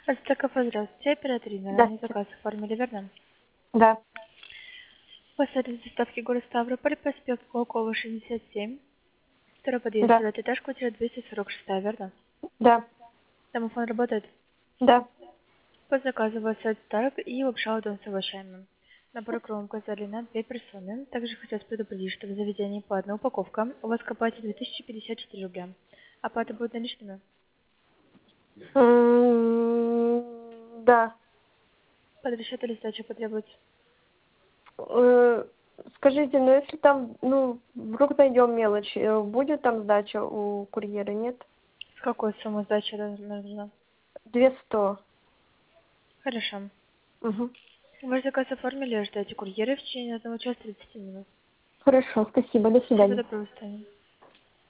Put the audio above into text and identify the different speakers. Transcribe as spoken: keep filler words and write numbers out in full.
Speaker 1: Астакова, здравствуйте. Оператор ранний
Speaker 2: Здравствуйте.
Speaker 1: заказ оформили, верно?
Speaker 2: Да.
Speaker 1: Последовательность доставки город Ставрополь, проспект Волкова, шестьдесят семь. Второй подъезд,
Speaker 2: Да.
Speaker 1: девятый этаж, квартира двести сорок шесть, верно?
Speaker 2: Да.
Speaker 1: Домофон работает.
Speaker 2: Да.
Speaker 1: По заказу вас тарок и лапша удон с овощами. Набор кромка за длина две персоны. Также хотелось предупредить, что в заведении по одной упаковка у вас копаете две тысячи пятьдесят четыре рубля. Оплата будет наличными.
Speaker 2: М, Да.
Speaker 1: Под расчет или сдача потребуется?
Speaker 2: Э, Скажите, ну если там, ну, вдруг найдем мелочь, э, будет там сдача у курьера, нет?
Speaker 1: С какой суммы сдача нужна?
Speaker 2: Две сто.
Speaker 1: Хорошо.
Speaker 2: Угу.
Speaker 1: Ваш заказ оформили, ждете курьера в течение одного часа тридцати минут.
Speaker 2: Хорошо, спасибо, до
Speaker 1: Всего
Speaker 2: свидания.
Speaker 1: доброго, Таня.